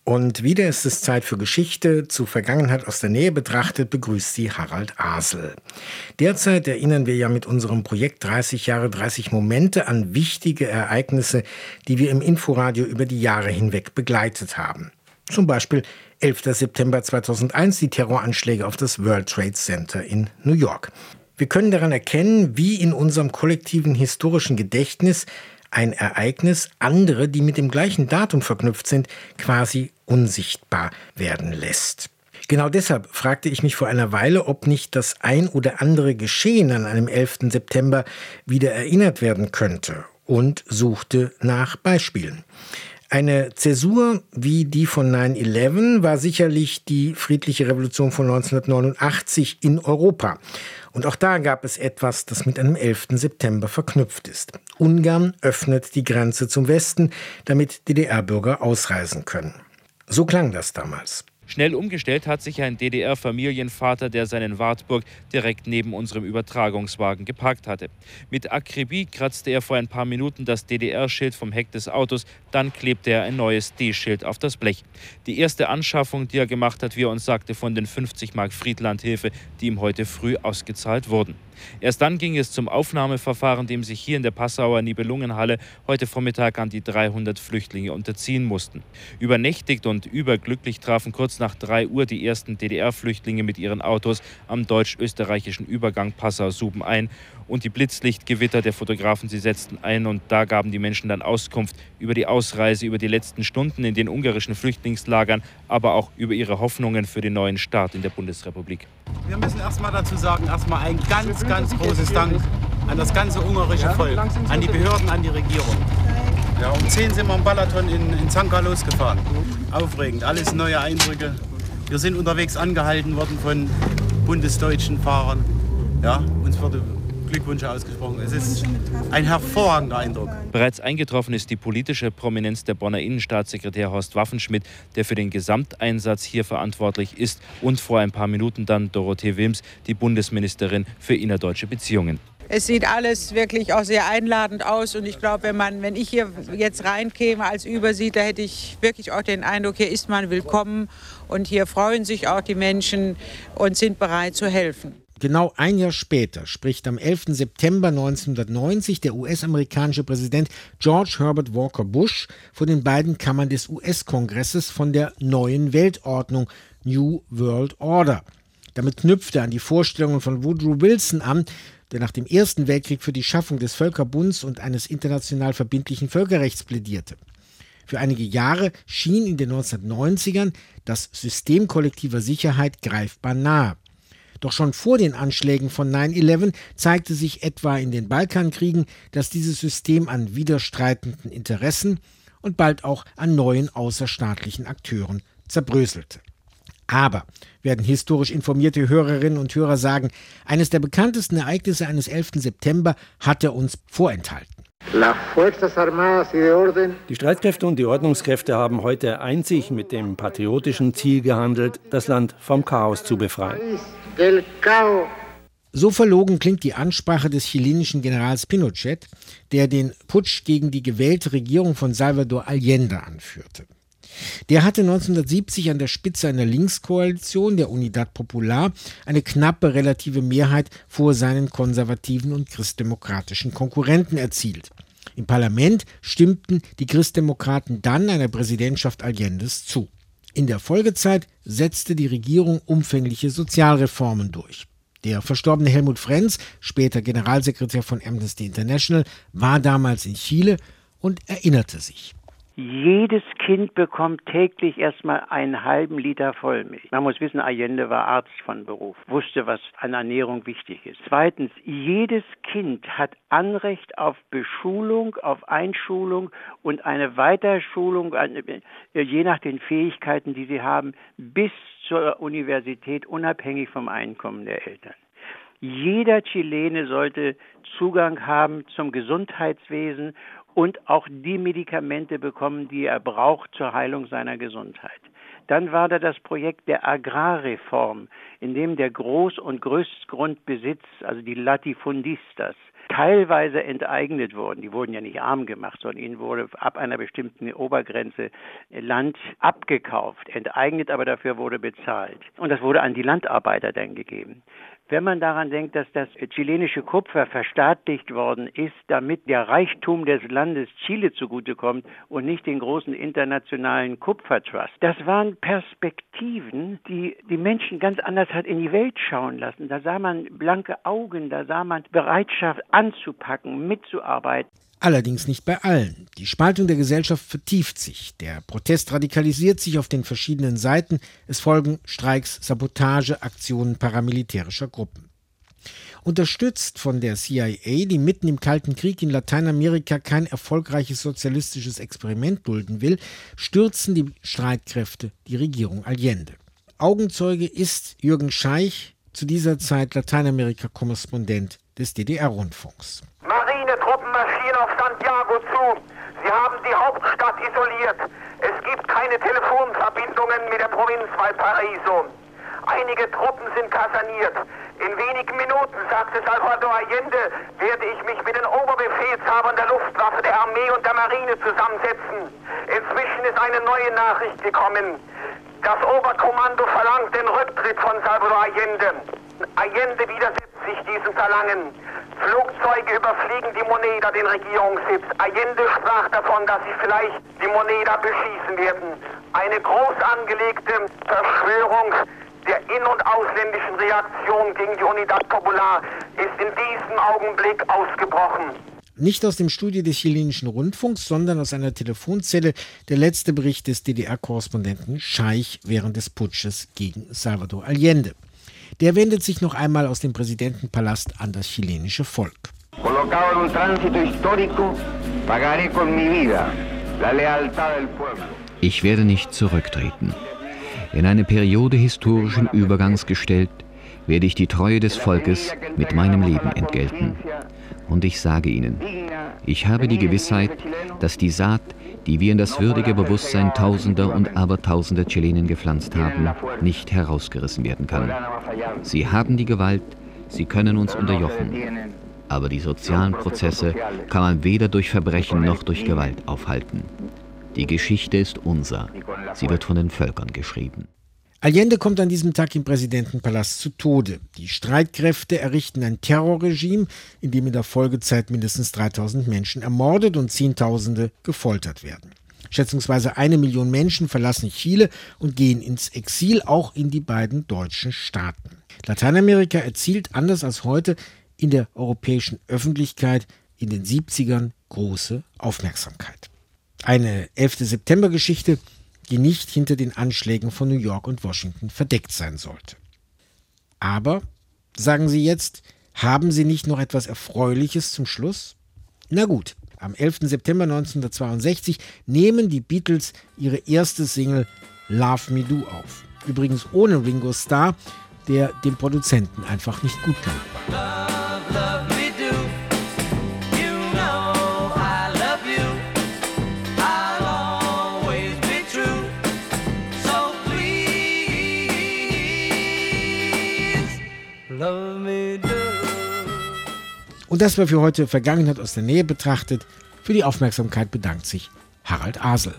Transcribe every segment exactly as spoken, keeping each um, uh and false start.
Und wieder ist es Zeit für Geschichte. Zu Vergangenheit aus der Nähe betrachtet begrüßt sie Harald Asel. Derzeit erinnern wir ja mit unserem Projekt dreißig Jahre, dreißig Momente an wichtige Ereignisse, die wir im Inforadio über die Jahre hinweg begleitet haben. Zum Beispiel elfter September zweitausendeins, die Terroranschläge auf das World Trade Center in New York. Wir können daran erkennen, wie in unserem kollektiven historischen Gedächtnis ein Ereignis andere, die mit dem gleichen Datum verknüpft sind, quasi unsichtbar werden lässt. Genau deshalb fragte ich mich vor einer Weile, ob nicht das ein oder andere Geschehen an einem elften September wieder erinnert werden könnte, und suchte nach Beispielen. Eine Zäsur wie die von neun elf war sicherlich die friedliche Revolution von neunzehnhundertneunundachtzig in Europa. Und auch da gab es etwas, das mit einem elften September verknüpft ist. Ungarn öffnet die Grenze zum Westen, damit D D R-Bürger ausreisen können. So klang das damals. Schnell umgestellt hat sich ein D D R-Familienvater, der seinen Wartburg direkt neben unserem Übertragungswagen geparkt hatte. Mit Akribie kratzte er vor ein paar Minuten das D D R-Schild vom Heck des Autos, dann klebte er ein neues D-Schild auf das Blech. Die erste Anschaffung, die er gemacht hat, wie er uns sagte, von den fünfzig Mark Friedlandhilfe, die ihm heute früh ausgezahlt wurden. Erst dann ging es zum Aufnahmeverfahren, dem sich hier in der Passauer Nibelungenhalle heute Vormittag an die dreihundert Flüchtlinge unterziehen mussten. Übernächtigt und überglücklich trafen kurz nach drei Uhr die ersten D D R-Flüchtlinge mit ihren Autos am deutsch-österreichischen Übergang Passau-Suben ein. Und die Blitzlichtgewitter der Fotografen, sie setzten ein, und da gaben die Menschen dann Auskunft über die Ausreise, über die letzten Stunden in den ungarischen Flüchtlingslagern, aber auch über ihre Hoffnungen für den neuen Start in der Bundesrepublik. Wir müssen erst mal dazu sagen, erstmal ein ganz, ganz großes Dank an das ganze ungarische Volk, an die Behörden, an die Regierung. Ja, um zehn sind wir im Balaton in, in Zanka losgefahren. Aufregend, alles neue Eindrücke. Wir sind unterwegs angehalten worden von bundesdeutschen Fahrern. Ja, uns wurde Glückwünsche ausgesprochen. Es ist ein hervorragender Eindruck. Bereits eingetroffen ist die politische Prominenz der Bonner Innenstaatssekretär Horst Waffenschmidt, der für den Gesamteinsatz hier verantwortlich ist, und vor ein paar Minuten dann Dorothee Wilms, die Bundesministerin für innerdeutsche Beziehungen. Es sieht alles wirklich auch sehr einladend aus, und ich glaube, wenn man, wenn ich hier jetzt reinkäme als Übersiedler, hätte ich wirklich auch den Eindruck, hier ist man willkommen und hier freuen sich auch die Menschen und sind bereit zu helfen. Genau ein Jahr später spricht am elften September neunzehnhundertneunzig der U S-amerikanische Präsident George Herbert Walker Bush vor den beiden Kammern des U S-Kongresses von der neuen Weltordnung, New World Order. Damit knüpft er an die Vorstellungen von Woodrow Wilson an, der nach dem Ersten Weltkrieg für die Schaffung des Völkerbunds und eines international verbindlichen Völkerrechts plädierte. Für einige Jahre schien in den neunzehnhundertneunzigern das System kollektiver Sicherheit greifbar nahe. Doch schon vor den Anschlägen von neun elf zeigte sich etwa in den Balkankriegen, dass dieses System an widerstreitenden Interessen und bald auch an neuen außerstaatlichen Akteuren zerbröselte. Aber, werden historisch informierte Hörerinnen und Hörer sagen, eines der bekanntesten Ereignisse eines elften September hat er uns vorenthalten. Die Streitkräfte und die Ordnungskräfte haben heute einzig mit dem patriotischen Ziel gehandelt, das Land vom Chaos zu befreien. So verlogen klingt die Ansprache des chilenischen Generals Pinochet, der den Putsch gegen die gewählte Regierung von Salvador Allende anführte. Der hatte neunzehnhundertsiebzig an der Spitze einer Linkskoalition, der Unidad Popular, eine knappe relative Mehrheit vor seinen konservativen und christdemokratischen Konkurrenten erzielt. Im Parlament stimmten die Christdemokraten dann einer Präsidentschaft Allendes zu. In der Folgezeit setzte die Regierung umfängliche Sozialreformen durch. Der verstorbene Helmut Frenz, später Generalsekretär von Amnesty International, war damals in Chile und erinnerte sich. Jedes Kind bekommt täglich erstmal einen halben Liter Vollmilch. Man muss wissen, Allende war Arzt von Beruf, wusste, was an Ernährung wichtig ist. Zweitens, jedes Kind hat Anrecht auf Beschulung, auf Einschulung und eine Weiterschulung, je nach den Fähigkeiten, die sie haben, bis zur Universität, unabhängig vom Einkommen der Eltern. Jeder Chilene sollte Zugang haben zum Gesundheitswesen und auch die Medikamente bekommen, die er braucht zur Heilung seiner Gesundheit. Dann war da das Projekt der Agrarreform, in dem der Groß- und Größtgrundbesitz, also die Latifundistas, teilweise enteignet wurden. Die wurden ja nicht arm gemacht, sondern ihnen wurde ab einer bestimmten Obergrenze Land abgekauft, enteignet, aber dafür wurde bezahlt. Und das wurde an die Landarbeiter dann gegeben. Wenn man daran denkt, dass das chilenische Kupfer verstaatlicht worden ist, damit der Reichtum des Landes Chile zugutekommt und nicht den großen internationalen Kupfertrust. Das waren Perspektiven, die die Menschen ganz anders hat in die Welt schauen lassen. Da sah man blanke Augen, da sah man Bereitschaft anzupacken, mitzuarbeiten. Allerdings nicht bei allen. Die Spaltung der Gesellschaft vertieft sich. Der Protest radikalisiert sich auf den verschiedenen Seiten. Es folgen Streiks, Sabotage, Aktionen paramilitärischer Gruppen. Unterstützt von der C I A, die mitten im Kalten Krieg in Lateinamerika kein erfolgreiches sozialistisches Experiment dulden will, stürzen die Streitkräfte die Regierung Allende. Augenzeuge ist Jürgen Scheich, zu dieser Zeit Lateinamerika-Korrespondent des D D R-Rundfunks. Marinetruppen marschieren auf Santiago zu. Sie haben die Hauptstadt isoliert. Es gibt keine Telefonverbindungen mit der Provinz Valparaiso. Einige Truppen sind kaserniert. In wenigen Minuten, sagte Salvador Allende, werde ich mich mit den Oberbefehlshabern der Luftwaffe, der Armee und der Marine zusammensetzen. Inzwischen ist eine neue Nachricht gekommen. Das Oberkommando verlangt den Rücktritt von Salvador Allende. Allende widersetzt sich diesem Verlangen. Flugzeuge überfliegen die Moneda, den Regierungssitz. Allende sprach davon, dass sie vielleicht die Moneda beschießen werden. Eine groß angelegte Verschwörung der in- und ausländischen Reaktion gegen die Unidad Popular ist in diesem Augenblick ausgebrochen. Nicht aus dem Studio des chilenischen Rundfunks, sondern aus einer Telefonzelle der letzte Bericht des D D R-Korrespondenten Scheich während des Putsches gegen Salvador Allende. Der wendet sich noch einmal aus dem Präsidentenpalast an das chilenische Volk. Ich werde nicht zurücktreten. In eine Periode historischen Übergangs gestellt, werde ich die Treue des Volkes mit meinem Leben entgelten. Und ich sage Ihnen, ich habe die Gewissheit, dass die Saat, die wir in das würdige Bewusstsein Tausender und Abertausender Chilenen gepflanzt haben, nicht herausgerissen werden kann. Sie haben die Gewalt, sie können uns unterjochen. Aber die sozialen Prozesse kann man weder durch Verbrechen noch durch Gewalt aufhalten. Die Geschichte ist unser. Sie wird von den Völkern geschrieben. Allende kommt an diesem Tag im Präsidentenpalast zu Tode. Die Streitkräfte errichten ein Terrorregime, in dem in der Folgezeit mindestens dreitausend Menschen ermordet und Zehntausende gefoltert werden. Schätzungsweise eine Million Menschen verlassen Chile und gehen ins Exil, auch in die beiden deutschen Staaten. Lateinamerika erzielt, anders als heute, in der europäischen Öffentlichkeit in den siebzigern große Aufmerksamkeit. Eine elfte September-Geschichte, die nicht hinter den Anschlägen von New York und Washington verdeckt sein sollte. Aber, sagen Sie jetzt, haben Sie nicht noch etwas Erfreuliches zum Schluss? Na gut, am elften September neunzehnhundertzweiundsechzig nehmen die Beatles ihre erste Single Love Me Do auf. Übrigens ohne Ringo Starr, der dem Produzenten einfach nicht gut genug war. Und das war für heute Vergangenheit aus der Nähe betrachtet. Für die Aufmerksamkeit bedankt sich Harald Asel.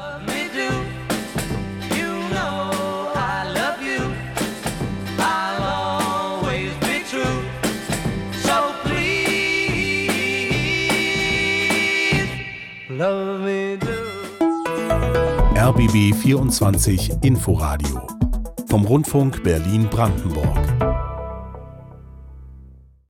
R B B vierundzwanzig Inforadio vom Rundfunk Berlin-Brandenburg.